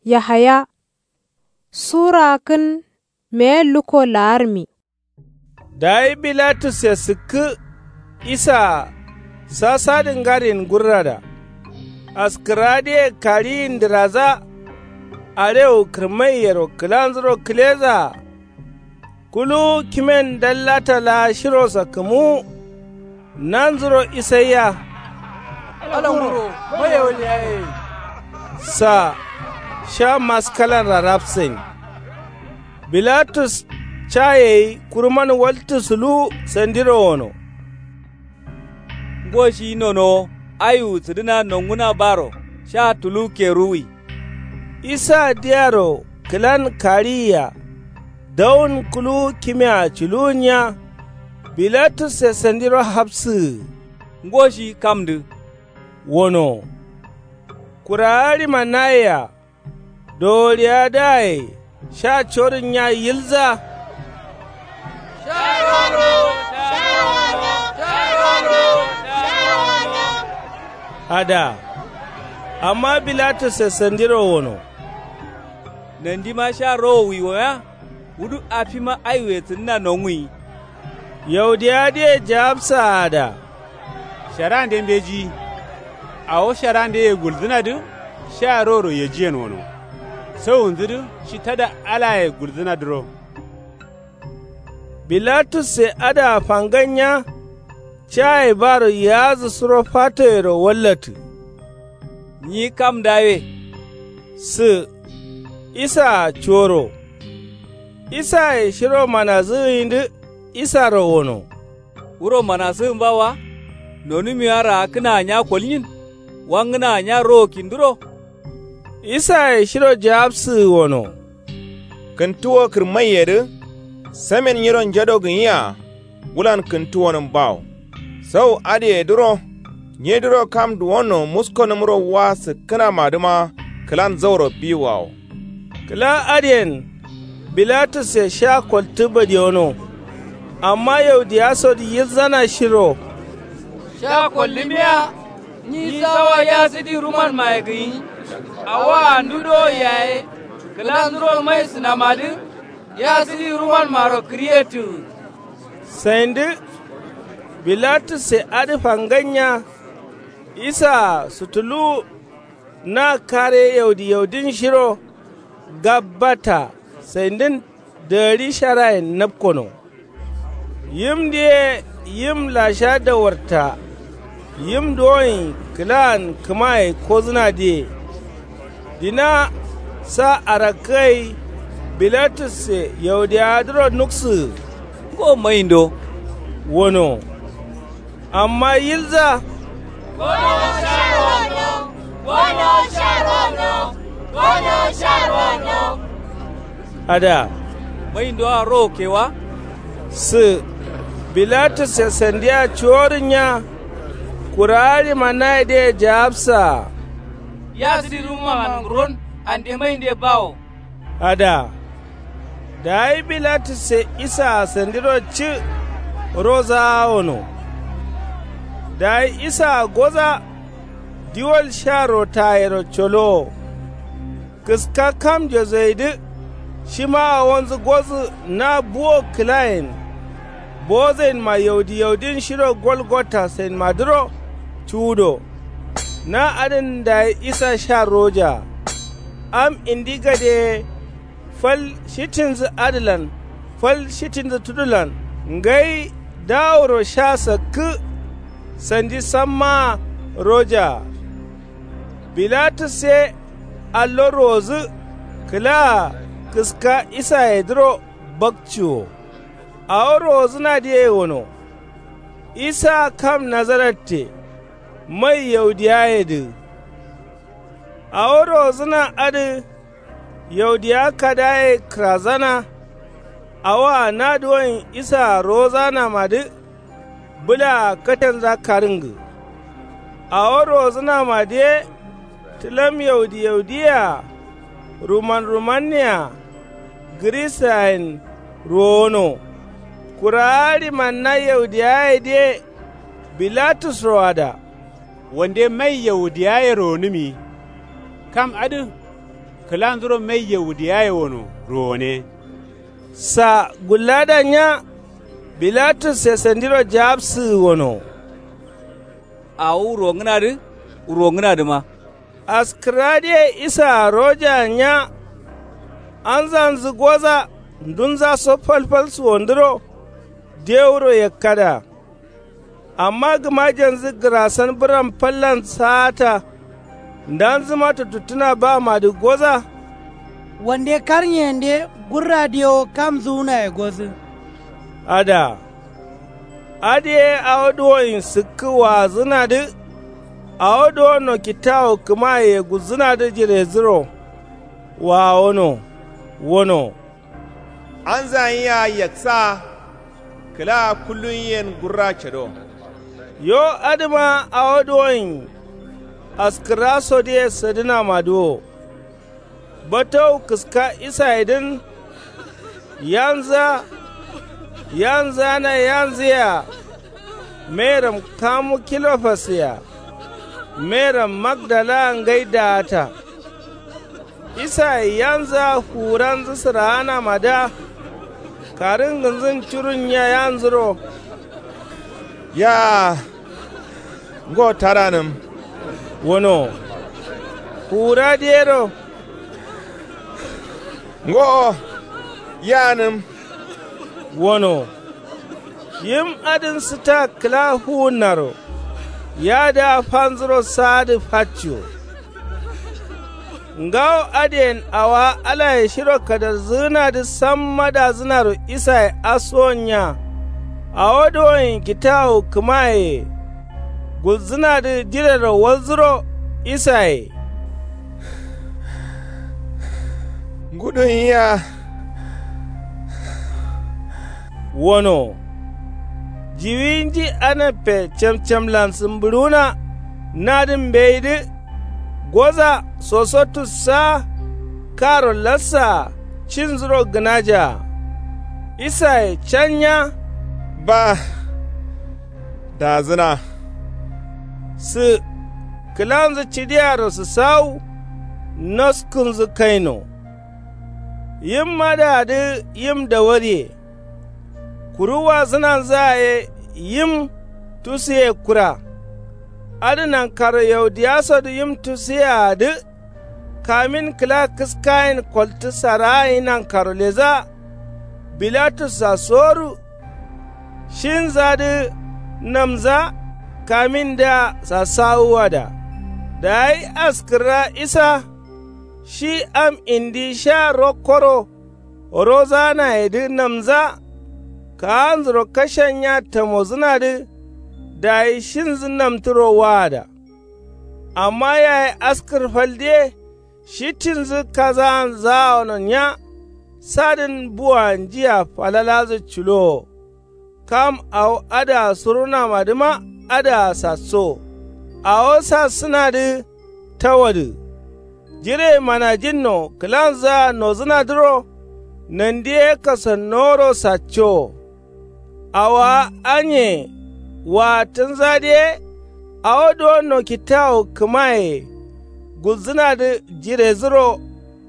Yahaya Sura kin me luko larmi. Dai Bilatus ya siki Isa sasadin garin gurrada. Askrade karin diraza areu kirmayero kilanzro kileza. Kulu kimen dallata la shiro sakamu nanzro Isaiya. Alamuro mayawliyaye. Sa sha maskalan rarafsin. Bilatus chaye kurman waltusulu sandiro wono. Goshi nono ayu tudina nonguna baro sha tulu keruwi. Isa diaro kilan kariya daun kulu kimya chulunya. Bilatus se sandiro hapsi. Goshi kamdu wono. Kurari manaya doriya dai sha chorin ya yilza. Ada, amma Bilatus ya sandiro wono. Nandi ma sha roho wiwoya, wudu afima aiwe tunna nongwi. Yaudiya de jabsa ada. Sharan den beji, awo sharan de gulduna du, sha roro ya jiyan wono. Sau unzidu, shi tada ala ya gulduna duro. Bilatus se ada fanganya, chai baro yazu suro fatero wallatu. Ni kam dawe. Su Isa choro. Isa ya shiro manazu indu Isa rawono. Uro manazu mbawa, nonu miyara kina nya kolin, wangna nya ro kinduro. Isa ya shiro jabsu wono. Kantuwa kirmayedu, samen yiron jadogin ya, wulan kantuwanin baw. Sau ade duro, nye duro kam duwono musko namuro wasu kana maduma kilan zauro biwaw. Kila adiyen, Bilatus ya sha kwaltuba diyono, amma yau da so yi zana shiro. Sha kwallimiya, ni sawa ya sidi ruman mayagai, awa nudo yaye, kilan zuro mai sinamadin, ya sidi ruman maro kriyatu. Saindi, Bilatus ya adi fanganya, Isa sutulu na kare yaudin shiro gabata saindin dari sharayin napkono. Yim diye yim lasha da warta, yim doyin kilan kumai ko zina diye. Dina sa arakai Bilatus yaudi adro nuksu. Ko maindo wono. Amma yilza ada maindo a ro kewa su Bilatus ya sandiya chorinya kurari manai de jabsa ya sidi ruma ron ande mainde bawo ada dai Bilatus Isa sandiro ci roza ono dai Isa goza diwal sharo tayero cholo kiska kam jozaidi shima wanzu gozu na buo klein bozen ma yaudin shiro golgota sen maduro chudo na adin da Isa sha roja am indiga de fal shitinzu adlan fal shitinzu tudulan ngai dauro sha sakku sandi samma roja Bilatus se allo rozu kila kiska Isa yedro bakcho a rozu na diye wono Isa kam nazarate mai yaudiya yedu a rozu na adu yaudiya kadaye krazana awa na duwan Isa rozana madu bula katan zakaringu a rozu na madiye tilam yaudiya rumaniya grisain rono kurari manna yaudiya ide Bilatus roada wande mai yahudiya ya ronumi kam adu kilanzuro mai Yahudiya wono rone. Sa guladanya Bilatus ya sandiro jabsu wono. Awu rongina ma. Askrade isa roja nya an zanzu goza dun za so falfal su wondiro deuro ya kada. Amma gamajen zigirasan biran fallan sata dan zuma tutuna ba ma da goza. Wande karnyende gurra dio kam zuna ya gozi. Ada awodoyin sukuwa zina da awodo no kitawo kuma ya guzina da jire ziro wa wono. An zanya yaksa kila kullun yen gurra chado. Yo adama awodoyin askiraso da sadina mado. Batau kiska isa idin yanza ya meram kamu kilofasiya meram magdala gaida ta isa yanza huran zisirana mada karin ganzin curun ya yanzuro ya go taranim wono hura dero go yanim wono yim adin sita kla hunaro ya da fanzuro sadi facho ngaw aden awa ala ya shiro kada zina da samma da zinaro isa asonya awodoyin kitawo kumaye gulzina da jirara wazuro isa gudun ya wono jiwinji anape cham lansin buruna nadin beidi goza sosotu sa karo lassa cinzuro gnaja isa canya ba da zina su kilanzu cidiyaro su sau naskunzu kaino yim madadi yim da wari kuruwa zinan zaye yim tusiye kura adinan karo yau diyasa da yim tusiye adi kamin kila kiskayin kwalti sarayi nan karo leza Bilatus sasoru shin zadi namza kamin da sasawuwa da yi askira isa shi am indi sha rokoro roza na yadi namza ka anzuro kashen ya tamo zinadi da yi shin zinamturo wada amma ya yi askir falde shi tinzi kaza zaonon ya sadin buwan jiya falalazu culo kam au ada suruna madima ada sasso awo sa sinadi tawadi jire mana jinno kilanza no zinadiro nandiye kasanoro sacho awa anye wa tanzadiye awo do no kitao kumaye gulzinadi jire ziro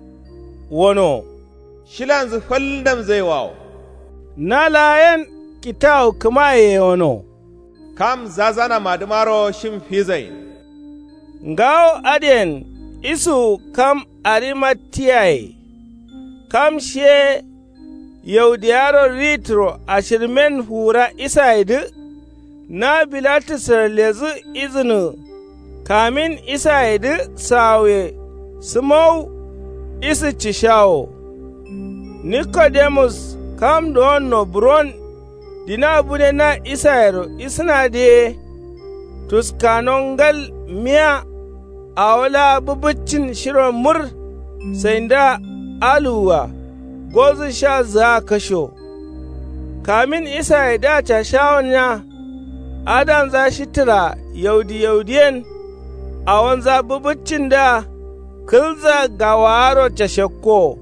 wono shilanzu faldam zai wawo na layen kitao kumaye wono kam zazana madumaro shim fizai ngawo aden isu kam arimatiyai kam she yaudiyaro ritro ashirmen hura isaidu na Bilatus lezu izinu kamin isaidu sawe sumau isi cishawo Nicodemus kam don no buron dina bude na isayaro isna de tuskanongal miya awala bubuccin shiron mur sai da aluwa gozu sha za kasho kamin isa ya dace shawon ya adan za shi tira yaudiyen a wanza bubuccin da kilza gawaro ta shakko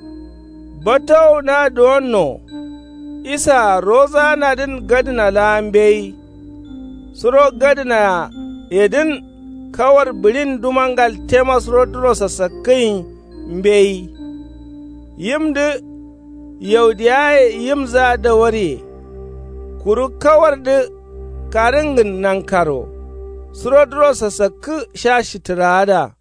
batau na donno isa roza na din gadina lambei suro gadina edin kawar birin dumangal temas rodro sassakai mbei, yimdi yaudiya yimza da wari, kuru kawar da karingin nan karo, surodro sasakku sha shitirada.